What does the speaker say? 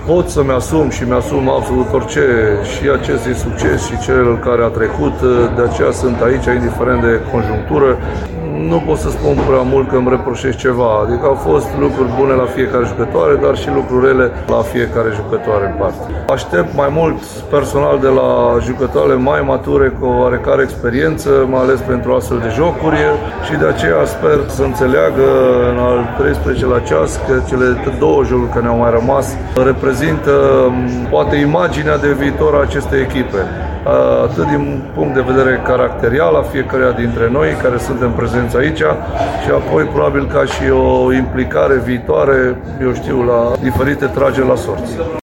pot să-mi asum și mi-asum absolut orice, și acest succes și cel care a trecut, de aceea sunt aici, indiferent de conjunctură. Nu pot să spun prea mult că îmi reproșez ceva, adică au fost lucruri bune la fiecare jucătoare, dar și lucruri rele la fiecare jucătoare în parte. Aștept mai mult personal de la jucătoarele mai mature cu o oarecare experiență, mai ales pentru astfel de jocuri, și de aceea sper să înțeleagă în al 13-lea ceas că cele două jocuri care ne-au mai rămas reprezintă poate imaginea de viitor a acestei echipe. Atât din punct de vedere caracterial a fiecăruia dintre noi care suntem prezenți aici și apoi probabil ca și o implicare viitoare, eu știu, la diferite trageri la sorți.